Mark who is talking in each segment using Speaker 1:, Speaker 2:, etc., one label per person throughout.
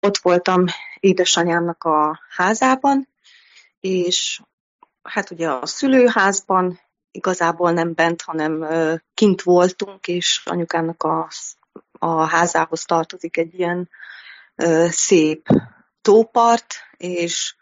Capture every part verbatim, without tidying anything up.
Speaker 1: Ott voltam édesanyámnak a házában, és hát ugye a szülőházban igazából nem bent, hanem ö, kint voltunk, és anyukámnak a, a házához tartozik egy ilyen ö, szép tópart, és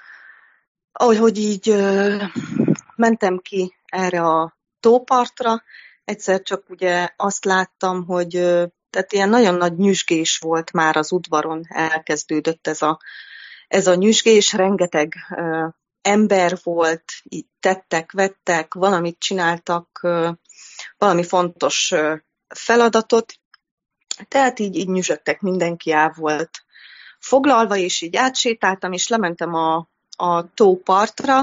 Speaker 1: ahogy így ö, mentem ki erre a tópartra, egyszer csak ugye azt láttam, hogy ö, tehát ilyen nagyon nagy nyüzsgés volt már az udvaron, elkezdődött ez a ez a nyüzsgés, rengeteg ö, ember volt, így tettek, vettek, valamit csináltak, ö, valami fontos ö, feladatot, tehát így, így nyüzsögtek, mindenki el volt foglalva, és így átsétáltam, és lementem a, a tópartra,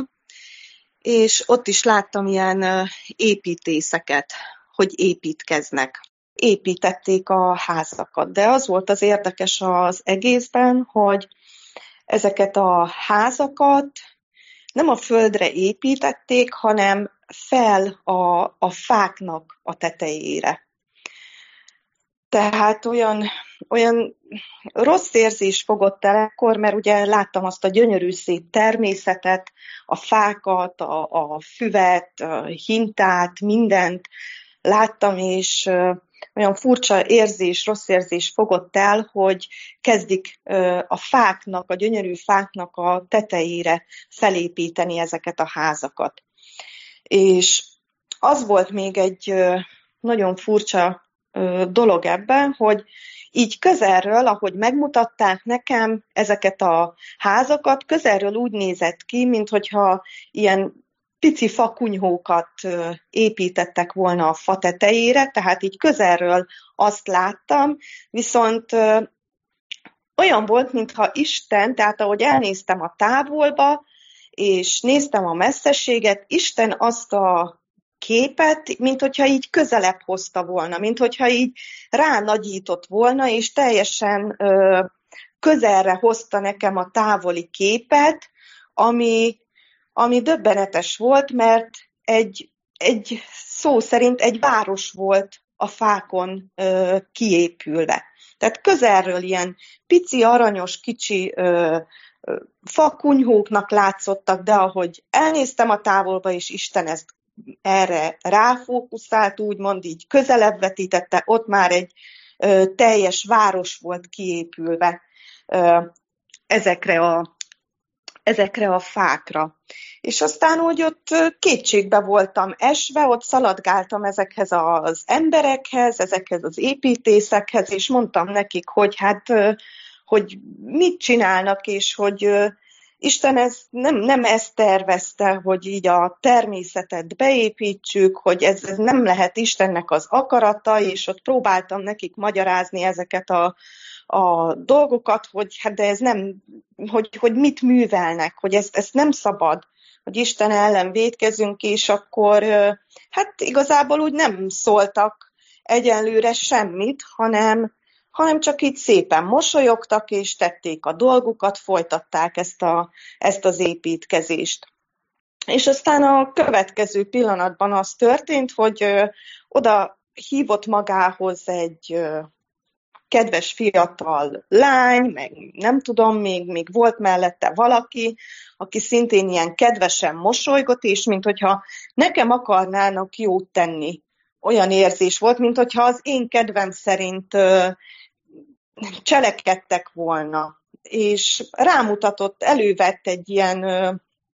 Speaker 1: és ott is láttam ilyen ö, építészeket, hogy építkeznek. Építették a házakat, de az volt az érdekes az egészben, hogy ezeket a házakat nem a földre építették, hanem fel a, a fáknak a tetejére. Tehát olyan, olyan rossz érzés fogott el ekkor, mert ugye láttam azt a gyönyörű szép természetet, a fákat, a, a füvet, a hintát, mindent láttam, és olyan furcsa érzés, rossz érzés fogott el, hogy kezdik a fáknak, a gyönyörű fáknak a tetejére felépíteni ezeket a házakat. És az volt még egy nagyon furcsa dolog ebben, hogy így közelről, ahogy megmutatták nekem ezeket a házakat, közelről úgy nézett ki, minthogyha ilyen pici fakunyhókat építettek volna a fa tetejére, tehát így közelről azt láttam, viszont olyan volt, mintha Isten, tehát ahogy elnéztem a távolba, és néztem a messzeséget, Isten azt a képet, mint hogyha így közelebb hozta volna, mint hogyha így ránagyított volna, és teljesen ö, közelre hozta nekem a távoli képet, ami, ami döbbenetes volt, mert egy, egy szó szerint egy város volt a fákon ö, kiépülve. Tehát közelről ilyen pici, aranyos, kicsi ö, ö, fakunyhóknak látszottak, de ahogy elnéztem a távolba, és Isten ezt erre ráfókuszált, úgymond így közelebb vetítette, ott már egy ö, teljes város volt kiépülve ö, ezekre a, ezekre a fákra. És aztán úgy ott kétségbe voltam esve, ott szaladgáltam ezekhez az emberekhez, ezekhez az építészekhez, és mondtam nekik, hogy hát, hogy mit csinálnak, és hogy Isten ez nem, nem ezt tervezte, hogy így a természetet beépítsük, hogy ez, ez nem lehet Istennek az akarata, és ott próbáltam nekik magyarázni ezeket a, a dolgokat, hogy hát de ez nem, hogy, hogy mit művelnek, hogy ezt, ezt nem szabad, hogy Isten ellen vétkezünk, és akkor hát igazából úgy nem szóltak egyenlőre semmit, hanem hanem csak így szépen mosolyogtak, és tették a dolgukat, folytatták ezt, a, ezt az építkezést. És aztán a következő pillanatban az történt, hogy ö, oda hívott magához egy ö, kedves fiatal lány, meg nem tudom, még, még volt mellette valaki, aki szintén ilyen kedvesen mosolygott, és minthogyha nekem akarnának jót tenni. Olyan érzés volt, minthogyha az én kedvem szerint ö, cselekedtek volna, és rámutatott, elővett egy ilyen ö,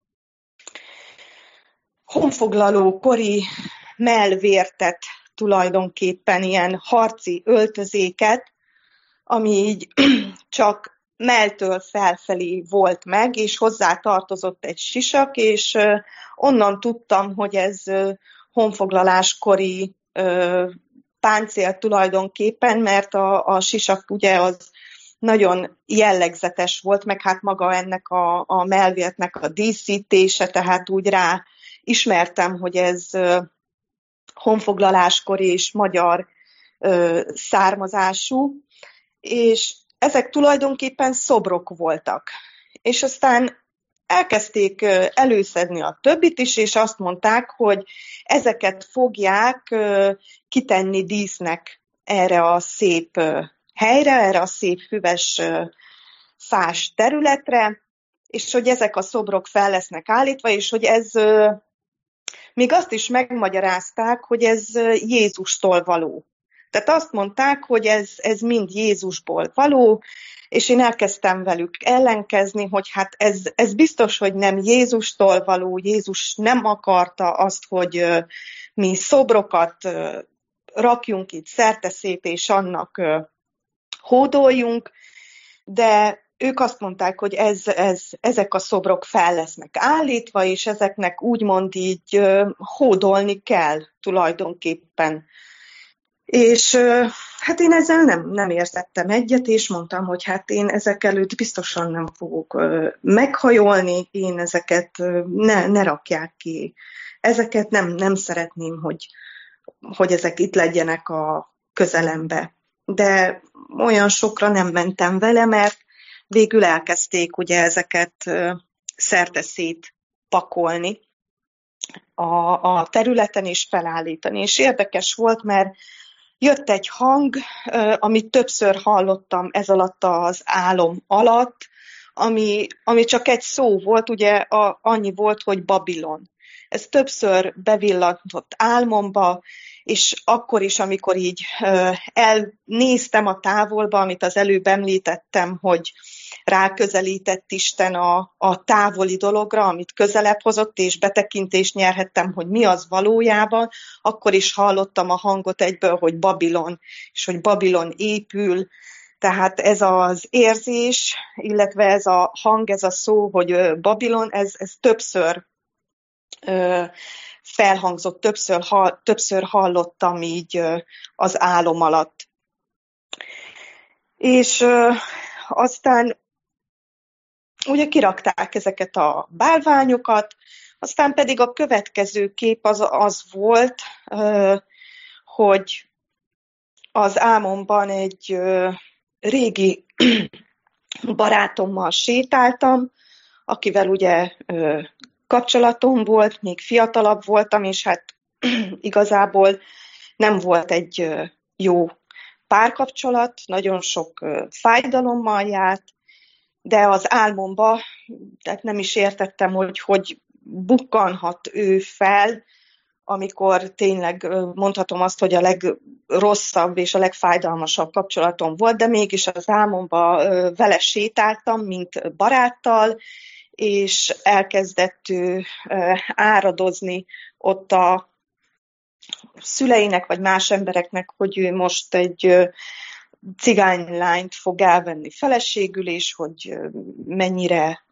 Speaker 1: honfoglaló kori mellvértet, tulajdonképpen ilyen harci öltözéket, ami így csak melltől felfelé volt meg, és hozzá tartozott egy sisak, és ö, onnan tudtam, hogy ez ö, honfoglaláskori ö, páncél tulajdonképpen, mert a, a sisak ugye az nagyon jellegzetes volt, meg hát maga ennek a, a mellvértnek a díszítése, tehát úgy rá ismertem, hogy ez uh, honfoglaláskor és magyar uh, származású, és ezek tulajdonképpen szobrok voltak. És aztán elkezdték előszedni a többit is, és azt mondták, hogy ezeket fogják kitenni dísznek erre a szép helyre, erre a szép füves fás területre, és hogy ezek a szobrok fel lesznek állítva, és hogy ez, még azt is megmagyarázták, hogy ez Jézustól való. Tehát azt mondták, hogy ez, ez mind Jézusból való, és én elkezdtem velük ellenkezni, hogy hát ez, ez biztos, hogy nem Jézustól való, Jézus nem akarta azt, hogy mi szobrokat rakjunk itt szerteszét, és annak hódoljunk, de ők azt mondták, hogy ez, ez, ezek a szobrok fel lesznek állítva, és ezeknek úgymond így hódolni kell tulajdonképpen. És hát én ezzel nem, nem értettem egyet, és mondtam, hogy hát én ezek előtt biztosan nem fogok meghajolni, én ezeket ne, ne rakják ki. Ezeket nem, nem szeretném, hogy, hogy ezek itt legyenek a közelembe. De olyan sokra nem mentem vele, mert végül elkezdték ugye ezeket szerteszét pakolni a, a területen és felállítani. És érdekes volt, mert jött egy hang, amit többször hallottam ez alatt az álom alatt, ami, ami csak egy szó volt, ugye a, annyi volt, hogy Babilon. Ez többször bevillantott álmomba, és akkor is, amikor így elnéztem a távolba, amit az előbb említettem, hogy ráközelített Isten a, a távoli dologra, amit közelebb hozott, és betekintést nyerhettem, hogy mi az valójában, akkor is hallottam a hangot egyből, hogy Babilon, és hogy Babilon épül. Tehát ez az érzés, illetve ez a hang, ez a szó, hogy Babilon, ez, ez többször felhangzott, többször, többször hallottam így az álom alatt. És aztán ugye kirakták ezeket a bálványokat, aztán pedig a következő kép az, az volt, hogy az álmomban egy régi barátommal sétáltam, akivel ugye kapcsolatom volt, még fiatalabb voltam, és hát igazából nem volt egy jó párkapcsolat, nagyon sok fájdalommal járt, de az álmomba, tehát nem is értettem, hogy hogy bukkanhat ő fel, amikor tényleg mondhatom azt, hogy a legrosszabb és a legfájdalmasabb kapcsolatom volt, de mégis az álmomba vele sétáltam, mint baráttal, és elkezdett ő áradozni ott a szüleinek, vagy más embereknek, hogy ő most egy cigánylányt fog elvenni feleségül, és hogy mennyire,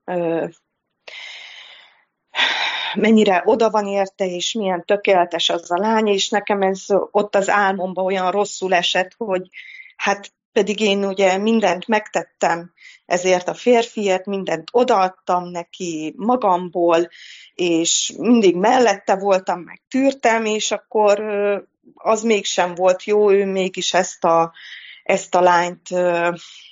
Speaker 1: mennyire oda van érte, és milyen tökéletes az a lány, és nekem ez ott az álmomban olyan rosszul esett, hogy hát pedig én ugye mindent megtettem ezért a férfiért, mindent odaadtam neki magamból, és mindig mellette voltam, meg tűrtem, és akkor az mégsem volt jó, ő mégis ezt a, ezt a lányt, ö,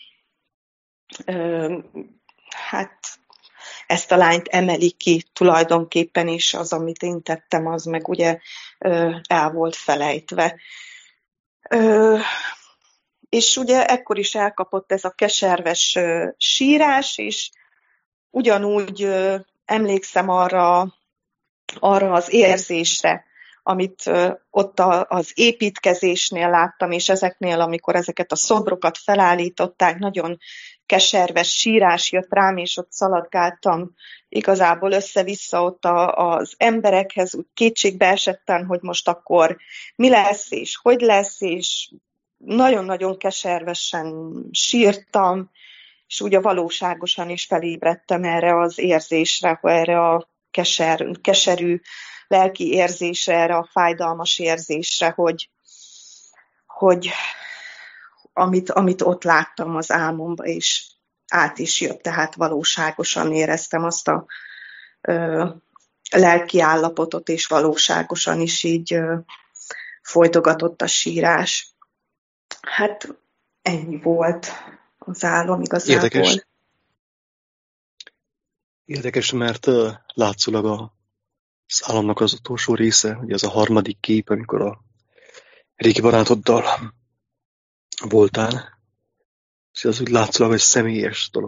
Speaker 1: ö, hát ezt a lányt emeli ki tulajdonképpen, és az, amit én tettem, az meg ugye ö, el volt felejtve. Ö, És ugye ekkor is elkapott ez a keserves uh, sírás, és ugyanúgy uh, emlékszem arra, arra az érzésre, amit uh, ott a, az építkezésnél láttam, és ezeknél, amikor ezeket a szobrokat felállították, nagyon keserves sírás jött rám, és ott szaladgáltam igazából össze-vissza ott a, az emberekhez, úgy kétségbe esettem, hogy most akkor mi lesz, és hogy lesz, és nagyon-nagyon keservesen sírtam, és úgy a valóságosan is felébredtem erre az érzésre, erre a keser, keserű lelki érzésre, erre a fájdalmas érzésre, hogy, hogy amit, amit ott láttam az álmomban, és át is jött, tehát valóságosan éreztem azt a ö, lelki állapotot, és valóságosan is így ö, folytogatott a sírás. Hát ennyi volt az álom igazából.
Speaker 2: Érdekes, Érdekes mert uh, látszólag a, az álomnak az utolsó része, ugye az a harmadik kép, amikor a régi barátoddal voltál, és az úgy látszólag egy személyes dolog.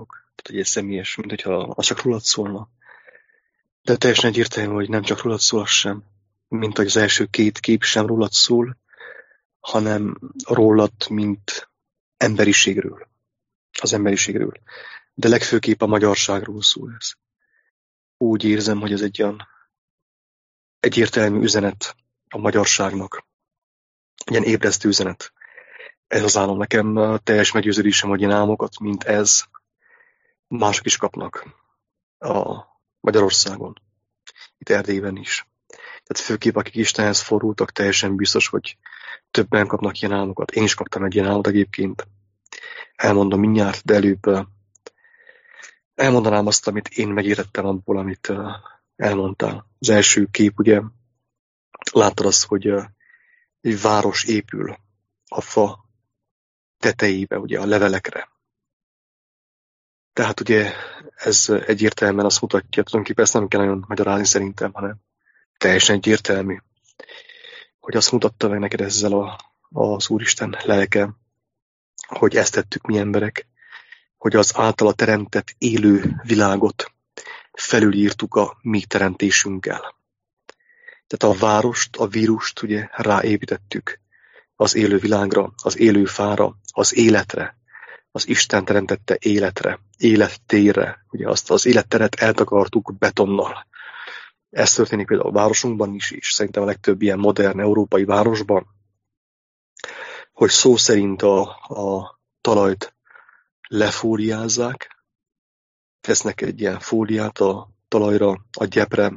Speaker 2: volt egy személyes, mint hogyha az csak rólad szólna. De teljesen egyértelmű, hogy nem csak rólad szól az sem, mint hogy az első két kép sem rólad szól, hanem rólad, mint emberiségről. Az emberiségről. De legfőképp a magyarságról szól ez. Úgy érzem, hogy ez egy olyan egyértelmű üzenet a magyarságnak. Egy ilyen ébresztő üzenet. Ez az álom. Nekem teljes meggyőződésem, hogy ilyen álmokat, mint ez, mások is kapnak a Magyarországon. Itt Erdélyben is. Tehát főképp, akik Istenhez fordultak, teljesen biztos, hogy többen kapnak ilyen álmokat. Én is kaptam egy ilyen álmot egyébként. Elmondom mindjárt, de előbb elmondanám azt, amit én megértettem abból, amit elmondtál. Az első kép, ugye, láttad azt, hogy egy város épül a fa tetejébe, ugye, a levelekre. Tehát ugye ez egyértelműen azt mutatja, tulajdonképpen ezt nem kell nagyon magyarázni szerintem, hanem teljesen egyértelmű, hogy azt mutatta meg neked ezzel a, az Úristen lelke, hogy ezt tettük mi emberek, hogy az általa teremtett élő világot felülírtuk a mi teremtésünkkel. Tehát a várost, a vírust ugye ráépítettük az élő világra, az élő fára, az életre, az Isten teremtette életre, élettérre. Ugye azt az életteret eltakartuk betonnal. Ez történik például a városunkban is, és szerintem a legtöbb ilyen modern európai városban, hogy szó szerint a, a talajt lefóliázzák, tesznek egy ilyen fóliát a talajra, a gyepre,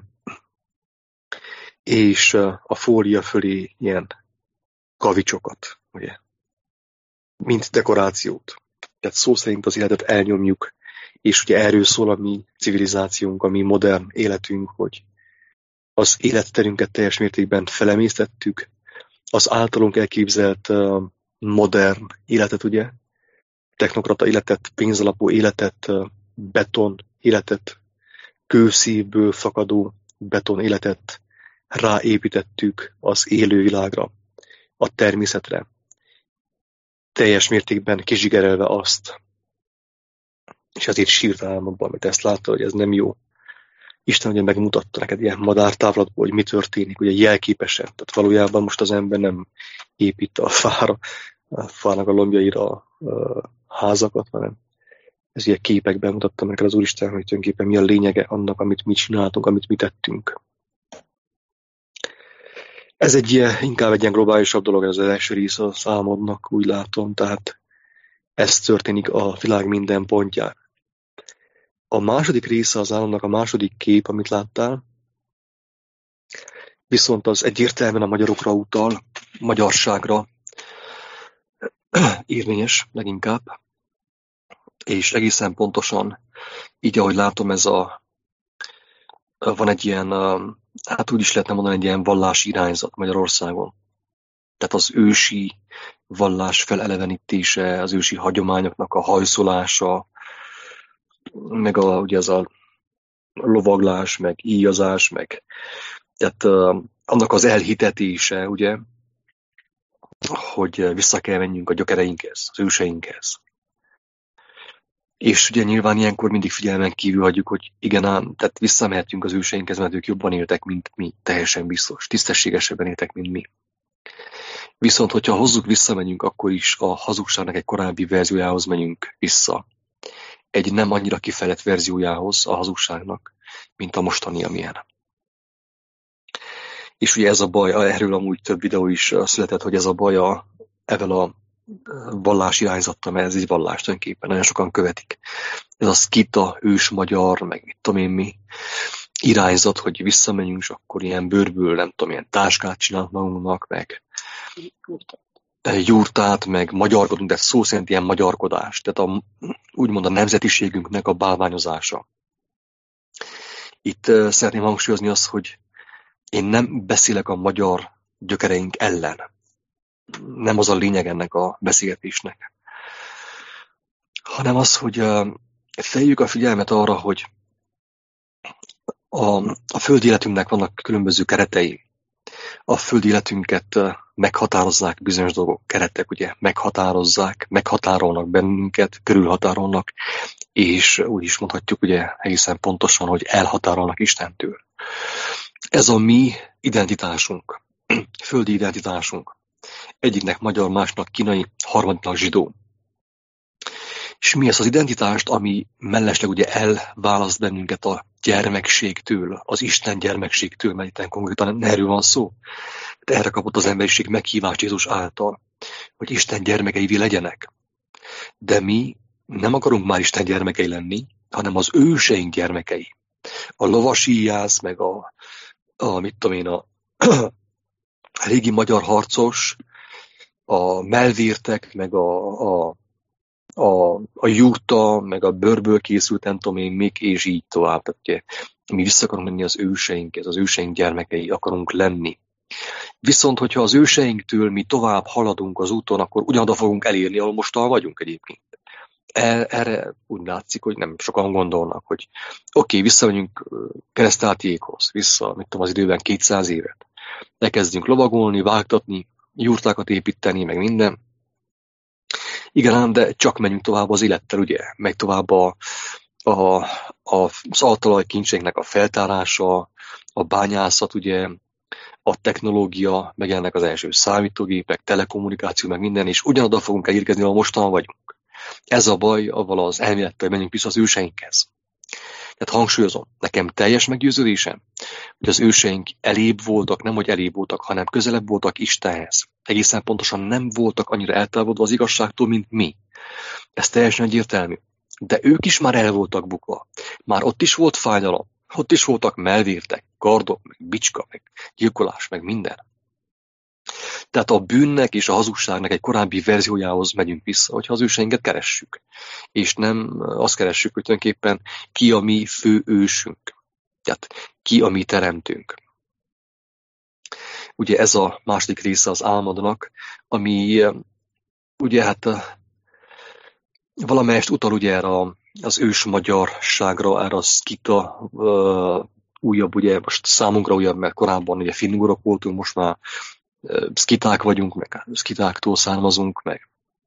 Speaker 2: és a fólia fölé ilyen kavicsokat, ugye, mint dekorációt. Tehát szó szerint az életet elnyomjuk, és ugye erről szól a mi civilizációnk, a mi modern életünk, hogy az életterünket teljes mértékben felemésztettük, az általunk elképzelt uh, modern életet, ugye, technokrata életet, pénzalapú életet, uh, beton életet, kőszívből fakadó beton életet ráépítettük az élővilágra, a természetre. Teljes mértékben kizsigerelve azt, és azért sírt álmokban, mert ezt látta, hogy ez nem jó. Isten ugye megmutatta neked ilyen madártávlatból, hogy mi történik, ugye jelképesen. Tehát valójában most az ember nem épít a fára, a fának a lombjaira a, a házakat, hanem ez ilyen képekben mutatta neked az Úristen, hogy tulajdonképpen mi a lényege annak, amit mi csináltunk, amit mi tettünk. Ez egy ilyen, inkább egy ilyen globálisabb dolog, ez az első része a számodnak, úgy látom, tehát ez történik a világ minden pontján. A második része az álomnak, a második kép, amit láttál, viszont az egyértelműen a magyarokra utal, magyarságra érvényes leginkább, és egészen pontosan, így ahogy látom, ez a van egy ilyen, hát úgy is lehetne mondani, egy ilyen vallási irányzat Magyarországon. Tehát az ősi vallás felelevenítése, az ősi hagyományoknak a hajszolása, meg a, ugye ez a lovaglás, meg íjazás, meg tehát uh, annak az elhitetése, ugye, hogy vissza kell menjünk a gyökereinkhez, az őseinkhez. És ugye nyilván ilyenkor mindig figyelmen kívül hagyjuk, hogy igen ám, tehát visszamehetünk az őseinkhez, mert ők jobban éltek, mint mi, teljesen biztos, tisztességesebben éltek, mint mi. Viszont, hogyha hozzuk, visszamegyünk, akkor is a hazugságnak egy korábbi verziójához menjünk vissza. Egy nem annyira kifejlett verziójához a hazugságnak, mint a mostani, amilyen. És ugye ez a baj, erről amúgy több videó is született, hogy ez a baj a, evel a vallási irányzattal, mert ez egy vallás tulajdonképpen, nagyon sokan követik. Ez a szkita, ős magyar, meg mit tudom én mi irányzat, hogy visszamenjünk, és akkor ilyen bőrből, nem tudom, ilyen táskát csinálunk magunknak, meg jurtát, meg magyarkodunk, de szó szerint ilyen magyarkodás. Tehát a, úgymond a nemzetiségünknek a bálványozása. Itt uh, szeretném hangsúlyozni azt, hogy én nem beszélek a magyar gyökereink ellen. Nem az a lényeg ennek a beszélgetésnek. Hanem az, hogy uh, feljük a figyelmet arra, hogy a, a földi életünknek vannak különböző keretei. A földi életünket uh, meghatározzák bizonyos dolgok, keretek, ugye, meghatározzák, meghatárolnak bennünket, körülhatárolnak, és úgy is mondhatjuk ugye egészen pontosan, hogy elhatárolnak Istentől. Ez a mi identitásunk, földi identitásunk. Egyiknek magyar, másnak kínai, harmadiknak zsidó. És mi ez az identitást, ami mellesleg ugye elválaszt bennünket a gyermekségtől, az Isten gyermekségtől, mert itt konkrétan erről van szó. De erre kapott az emberiség meghívást Jézus által, hogy Isten gyermekeivé legyenek. De mi nem akarunk már Isten gyermekei lenni, hanem az őseink gyermekei. A lovasíjász, meg a, a mit tudom én, a, a régi magyar harcos, a melvértek, meg a, a, a, a júta, meg a bőrből készült, nem tudom én, még és így tovább. Tehát, ugye, mi vissza akarunk menni az őseinkhez, az őseink gyermekei akarunk lenni. Viszont, hogyha az őseinktől mi tovább haladunk az úton, akkor ugyanoda fogunk elérni, ahol mostan vagyunk egyébként. Erre úgy látszik, hogy nem sokan gondolnak, hogy oké, okay, visszamegyünk keresztáltiékhoz, vissza, mit tudom, az időben kétszáz évet. Elkezdünk lovagolni, vágtatni, jurtákat építeni, meg minden. Igen ám, de csak menjünk tovább az élettel, ugye? Megy tovább a, a, a, az altalajkincseinknek a feltárása, a bányászat, ugye, a technológia, meg ennek az első számítógépek, telekommunikáció, meg minden, és ugyanoda fogunk elérkezni, ahol mostan vagyunk. Ez a baj, avval az elmélettel menjünk vissza az őseinkhez. Tehát hangsúlyozom, nekem teljes meggyőződésem, hogy az őseink elébb voltak, nem hogy elébb voltak, hanem közelebb voltak Istenhez. Egészen pontosan nem voltak annyira eltávolodva az igazságtól, mint mi. Ez teljesen egyértelmű. De ők is már el voltak bukva. Már ott is volt fájdalom, ott is voltak melvértek, kardok, meg bicska, meg gyilkolás, meg minden. Tehát a bűnnek és a hazugságnak egy korábbi verziójához megyünk vissza, hogyha az őseinket keressük. És nem azt keressük, hogy tulajdonképpen ki a mi fő ősünk. Tehát ki a mi teremtünk. Ugye ez a második része az álmodnak, ami ugye hát valamelyest utal ugye erre az ős magyarságra, erre a szkita, újabb, ugye most számunkra újabb, mert korábban ugye finnugorok voltunk, most már szkiták vagyunk, meg szkitáktól származunk, meg,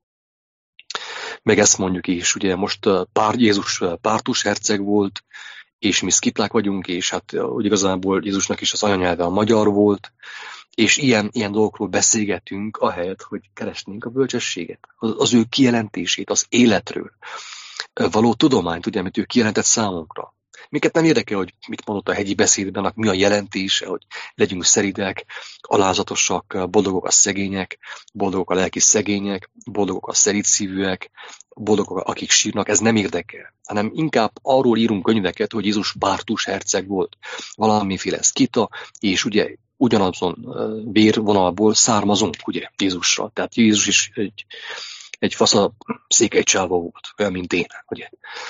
Speaker 2: meg ezt mondjuk is, ugye most pár, Jézus pártus herceg volt, és mi szkiták vagyunk, és hát úgy igazából Jézusnak is az anyanyelve a magyar volt, és ilyen, ilyen dolgokról beszélgetünk, ahelyett, hogy keresnénk a bölcsességet, az, az ő kijelentését, az életről való tudományt, ugye, amit ő kijelentett számunkra. Minket nem érdekel, hogy mit mondott a hegyi beszédben, mi a jelentése, hogy legyünk szeridek, alázatosak, boldogok a szegények, boldogok a lelki szegények, boldogok a szeridszívűek, boldogok, akik sírnak, ez nem érdekel, hanem inkább arról írunk könyveket, hogy Jézus pártus herceg volt, valamiféle szkita, és ugye ugyanazon vérvonalból származunk, ugye, Jézusra. Tehát Jézus is egy, egy fasza székelycsáva volt, olyan, mint én, ugye.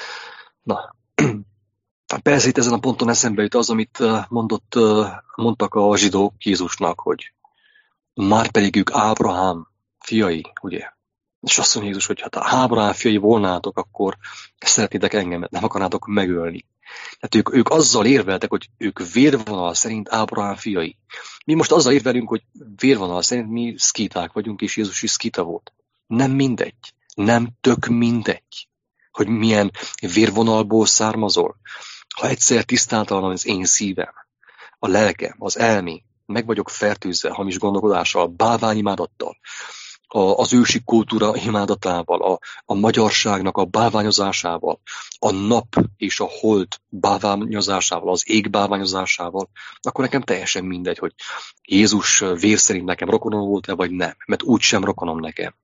Speaker 2: Na, persze itt ezen a ponton eszembe jut az, amit mondott, mondtak a zsidók Jézusnak, hogy már pedig ők Ábrahám fiai, ugye. És azt mondja Jézus, hogy hát ha Ábrahám fiai volnátok, akkor szeretnétek engemet, nem akarnátok megölni. Tehát ők, ők azzal érveltek, hogy ők vérvonal szerint Ábrahám fiai. Mi most azzal érvelünk, hogy vérvonal szerint mi szkíták vagyunk, és Jézus is szkíta volt. Nem mindegy. Nem tök mindegy, hogy milyen vérvonalból származol. Ha egyszer tisztátalan az én szívem, a lelkem, az elmém, meg vagyok fertőzve hamis gondolkodással, bálványimádattal, az ősi kultúra imádatával, a, a magyarságnak a bálványozásával, a nap és a hold bálványozásával, az ég bálványozásával, akkor nekem teljesen mindegy, hogy Jézus vér szerint nekem rokonom volt-e, vagy nem, mert úgy sem rokonom nekem.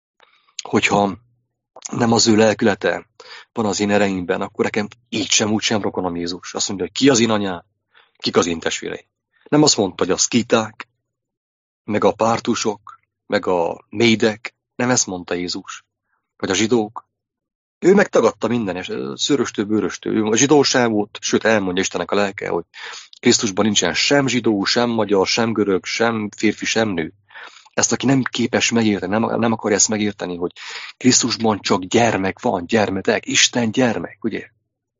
Speaker 2: Hogyha nem az ő lelkülete van az én ereimben, akkor nekem így sem, úgy sem rokonom Jézus. Azt mondja, hogy ki az én anyám, kik az én testvérei. Nem azt mondta, hogy a szkíták, meg a pártusok, meg a médek, nem ezt mondta Jézus, vagy a zsidók. Ő megtagadta minden, és szőröstől, bőröstől. Ő a zsidóság volt, sőt elmondja Istennek a lelke, hogy Krisztusban nincsen sem zsidó, sem magyar, sem görög, sem férfi, sem nő. Ezt, aki nem képes megérteni, nem, nem akarja ezt megérteni, hogy Krisztusban csak gyermek van, gyermetek, Isten gyermek, ugye?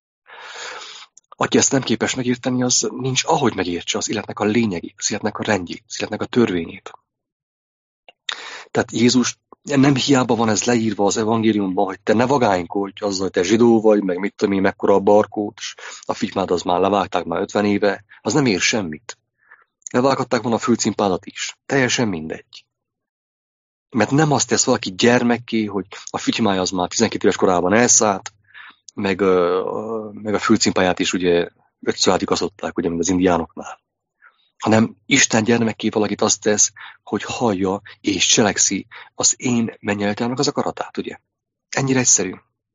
Speaker 2: Aki ezt nem képes megérteni, az nincs ahogy megértse az életnek a lényegét, az életnek a rendjét, az életnek a törvényét. Tehát Jézus Nem hiába van ez leírva az evangéliumban, hogy te ne vagánykodj azzal, hogy te zsidó vagy, meg mit tudom én, mekkora a barkót, és a figymád az már levágták már ötven éve, az nem ér semmit. Levághatták volna a fülcimpádat is. Teljesen mindegy. Mert nem azt tesz valaki gyermekké, hogy a figymája az már tizenkét éves korában elszállt, meg, a, meg a fülcimpáját is ugye ötször átigazodták, ugye, mint az indiánoknál. Hanem Isten gyermekké valakit azt tesz, hogy hallja és cselekszi az én mennyeltelmek az akaratát, ugye? Ennyire egyszerű.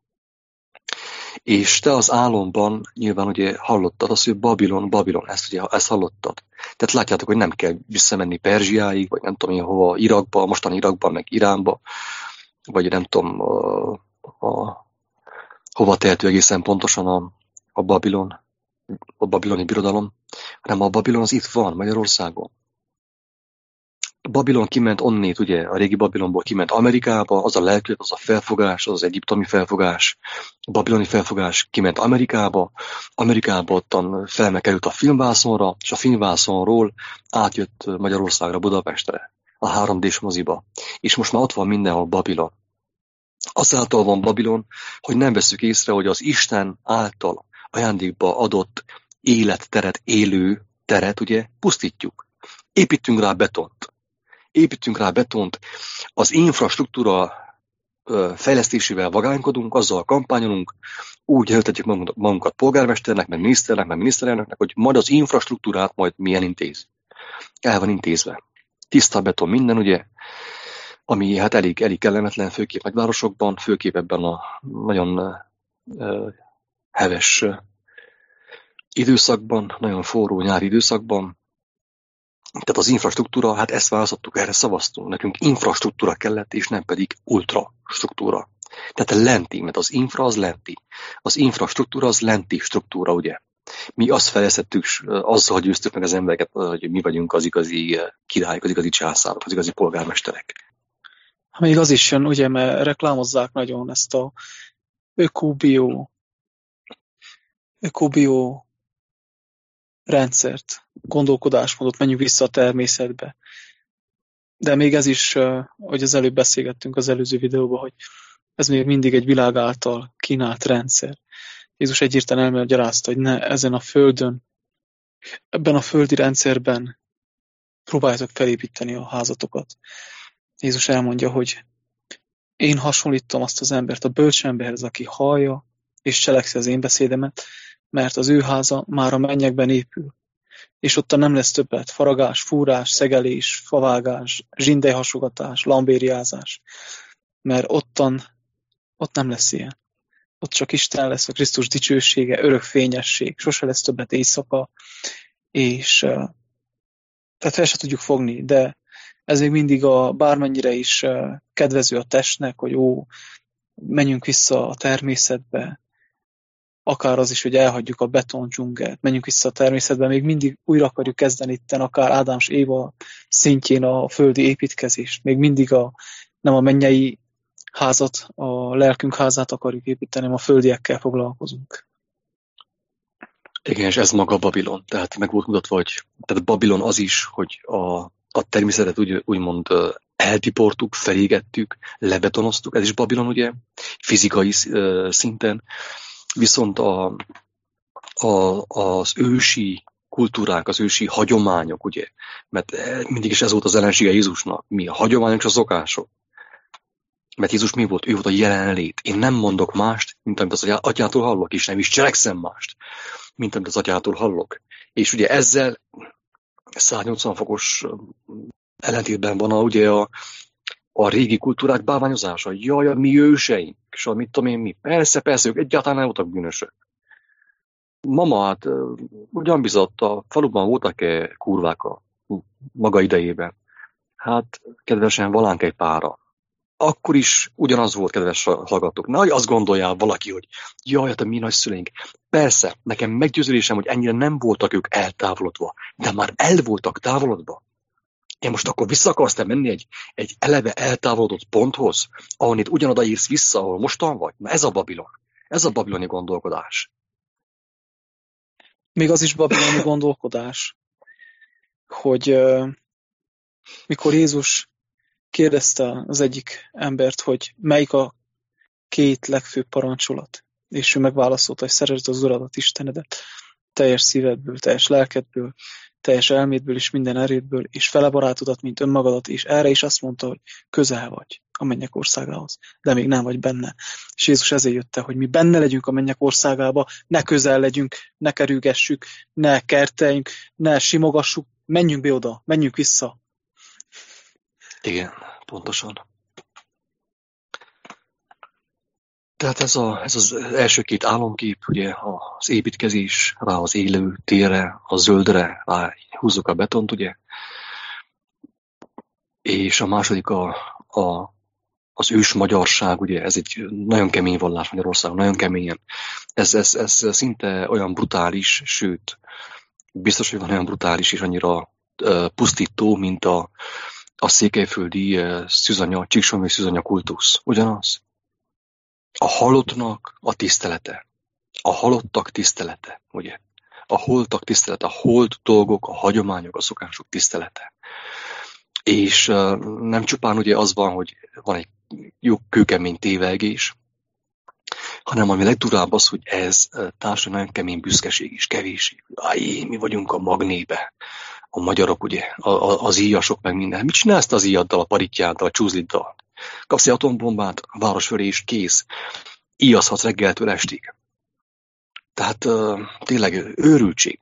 Speaker 2: És te az álomban nyilván ugye hallottad azt, hogy Babilon, Babilon, ezt ugye ezt hallottad. Tehát látjátok, hogy nem kell visszamenni Perzsiáig, vagy nem tudom én hova, Irakba, mostani Irakban, meg Iránba, vagy nem tudom, a, a, hova tehető egészen pontosan a, a Babilon, a babiloni birodalom, hanem a Babilon az itt van, Magyarországon. Babilon kiment onnét, ugye, a régi Babilonból kiment Amerikába, az a lelkület, az a felfogás, az az egyiptomi felfogás, a babiloni felfogás kiment Amerikába, Amerikába ottan felmekerült a filmvászonra, és a filmvászonról átjött Magyarországra, Budapestre, a három dés moziba. És most már ott van mindenhol Babilon. Azáltal van Babilon, hogy nem veszük észre, hogy az Isten által ajándékba adott életteret, élő teret, ugye, pusztítjuk. Építünk rá betont. Építünk rá betont, az infrastruktúra fejlesztésével vagánykodunk, azzal kampányolunk, úgy jelöltetjük magunkat polgármesternek, meg miniszternek, meg miniszterelnöknek, hogy majd az infrastruktúrát majd milyen intéz. El van intézve. Tiszta beton minden, ugye, ami hát elég, elég kellemetlen, főképp nagyvárosokban, főképp ebben a nagyon uh, heves uh, időszakban, nagyon forró nyári időszakban. Tehát az infrastruktúra, hát ezt választottuk, erre szavaztunk. Nekünk infrastruktúra kellett, és nem pedig ultrastruktúra. Tehát lenti, mert az infra az lenti. Az infrastruktúra az lenti struktúra, ugye. Mi azt fejlesztettük, azzal győztük meg az embereket, hogy mi vagyunk az igazi királyok, az igazi császárok, az igazi polgármesterek.
Speaker 3: Még az is jön, ugye, mert reklámozzák nagyon ezt a öko-bio, öko-bio rendszert, gondolkodásmódot, menjünk vissza a természetbe. De még ez is, hogy az előbb beszélgettünk az előző videóban, hogy ez még mindig egy világ által kínált rendszer. Jézus egyértelműen elmagyarázta, hogy ne ezen a földön, ebben a földi rendszerben próbáljátok felépíteni a házatokat. Jézus elmondja, hogy én hasonlítom azt az embert a bölcs emberhez, aki hallja és cselekszi az én beszédemet, mert az ő háza már a mennyekben épül. És ott nem lesz többet faragás, fúrás, szegelés, favágás, zsindelyhasogatás, lambériázás. Mert ottan, ott nem lesz ilyen. Ott csak Isten lesz, a Krisztus dicsősége, örök fényesség, sose lesz többet éjszaka, és tehát fel se tudjuk fogni, de ez még mindig a, bármennyire is kedvező a testnek, hogy ó, menjünk vissza a természetbe, akár az is, hogy elhagyjuk a beton dzsungelt, menjünk vissza a természetbe, még mindig újra akarjuk kezdeni itten, akár Ádám és Éva szintjén a földi építkezést, még mindig a, nem a mennyei házat, a lelkünk házát akarjuk építeni, hanem a földiekkel foglalkozunk.
Speaker 2: Igen, és ez maga Babilon. Tehát meg volt mutatva, hogy tehát Babilon az is, hogy a, a természetet úgy, úgymond eltiportuk, felégettük, lebetonoztuk. Ez is Babilon, ugye, fizikai szinten. Viszont a, a, az ősi kultúrák, az ősi hagyományok, ugye, mert mindig is ez volt az ellensége Jézusnak. Mi a hagyományok és a szokások? Mert Jézus mi volt? Ő volt a jelenlét. Én nem mondok mást, mint amit az atyától hallok, és nem is cselekszem mást, mint amit az atyától hallok. És ugye ezzel száznyolcvan fokos ellentétben van a, ugye a, a régi kultúrák bálványozása. Jaj, a mi őseink, és a mit tudom én mi. Persze, persze, ők egyáltalán nem voltak bűnösök. Mama, hát ugyan bizott, a faluban voltak-e kurvák a maga idejében? Hát, kedvesen, valánk egy pára. Akkor is ugyanaz volt, kedves hallgatók. Nehogy azt gondoljál valaki, hogy jaj, hát a mi nagyszüleink. Persze, nekem meggyőződésem, hogy ennyire nem voltak ők eltávolodva, de már el voltak távolodva. Én most akkor vissza akarsz te menni egy, egy eleve eltávolodott ponthoz, ahol itt ugyanoda írsz vissza, ahol mostan vagy? Na ez a Babilon. Ez a babiloni gondolkodás.
Speaker 3: Még az is babiloni gondolkodás, hogy uh, mikor Jézus kérdezte az egyik embert, hogy melyik a két legfőbb parancsolat. És ő megválaszolta, hogy szeresd az Uradat, Istenedet, teljes szívedből, teljes lelkedből, teljes elmédből és minden erődből, és fele barátodat, mint önmagadat, és erre is azt mondta, hogy közel vagy a mennyek országához, de még nem vagy benne. És Jézus ezért jötte, hogy mi benne legyünk a mennyek országába, ne közel legyünk, ne kerülgessük, ne kerteljünk, ne simogassuk, menjünk be oda, menjünk vissza.
Speaker 2: Igen, pontosan. Tehát ez, a, ez az első két álomkép, ugye az építkezés rá az élő térre, a zöldre, rá húzzuk a betont, ugye, és a második a, a, az ős magyarság, ugye, ez egy nagyon kemény vallás Magyarországon, nagyon keményen. Ez, ez, ez szinte olyan brutális, sőt, biztos, hogy van olyan brutális és annyira uh, pusztító, mint a, a székelyföldi uh, szűzanya, csíksomlói szűzanya kultusz. Ugyanaz? A halottnak a tisztelete. A halottak tisztelete, ugye? A holtak tisztelete, a holt dolgok, a hagyományok, a szokások tisztelete. És uh, nem csupán ugye az van, hogy van egy jó kőkemény tévelgés, hanem ami legdurább az, hogy ez uh, társadalmi nagyon kemény büszkeség is, kevésség. Aj, mi vagyunk a magnébe. A magyarok, ugye, a, a, az íjasok, meg minden. Mit csinálsz te az íjaddal, a paritjáddal, a csúzliddal? Kapsz egy atombombát, a város fölé is kész. Íjazhatsz reggeltől estig. Tehát uh, tényleg őrültség.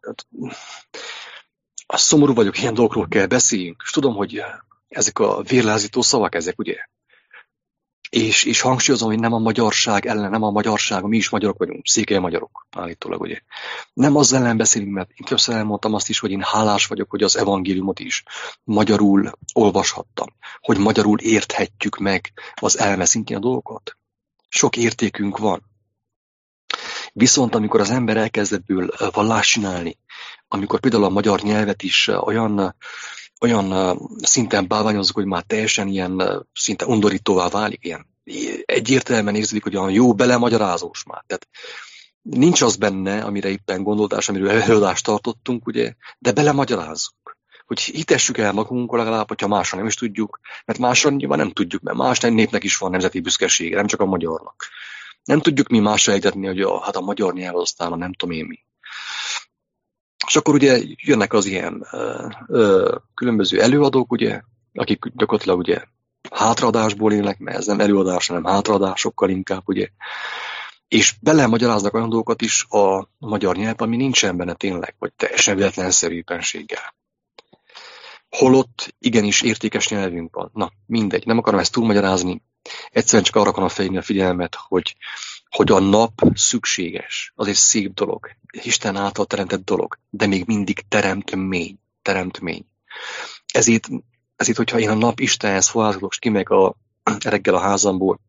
Speaker 2: A szomorú vagyok, ilyen dolgokról kell beszéljünk, és tudom, hogy ezek a vérlázító szavak ezek, ugye? És, és hangsúlyozom, hogy nem a magyarság ellen, nem a magyarság, mi is magyarok vagyunk, székely magyarok, állítólag, ugye? Nem az ellen beszélünk, mert én többször elmondtam azt is, hogy én hálás vagyok, hogy az evangéliumot is magyarul olvashattam, hogy magyarul érthetjük meg az elme szintjén a dolgokat. Sok értékünk van. Viszont amikor az ember elkezd ebből vallást csinálni, amikor például a magyar nyelvet is olyan, olyan szinten bálványozzuk, hogy már teljesen ilyen szinte undorítóvá válik, ilyen egyértelműen érződik, hogy olyan jó belemagyarázós már. Tehát nincs az benne, amire éppen gondoltás, amiről előadást tartottunk, ugye, de belemagyarázzuk. Hogy hitessük el magunkról legalább, hogyha másra nem is tudjuk, mert másra nyilván nem tudjuk, mert más népnek is van nemzeti büszkesége, nem csak a magyarnak. Nem tudjuk mi másra egyetni, hogy a, hát a magyar nyelv aztán a nem tudom én mi. És akkor ugye jönnek az ilyen ö, ö, különböző előadók, ugye, akik gyakorlatilag ugye hátraadásból élnek, mert ez nem előadás, hanem hátraadásokkal inkább, ugye. És belemagyaráznak olyan dolgokat is a magyar nyelv, ami nincsen benne tényleg, vagy teljesen véletlenszerűpenséggel. Holott igenis értékes nyelvünk van. Na, mindegy, nem akarom ezt túlmagyarázni. Egyszerűen csak arra akarom felhívni a figyelmet, hogy, hogy a nap szükséges. Az egy szép dolog. Isten által teremtett dolog. De még mindig teremtmény. Teremtmény. Ezért, ezért hogyha én a nap Istenhez fohászkodok, és kimegyek a, reggel a házamból,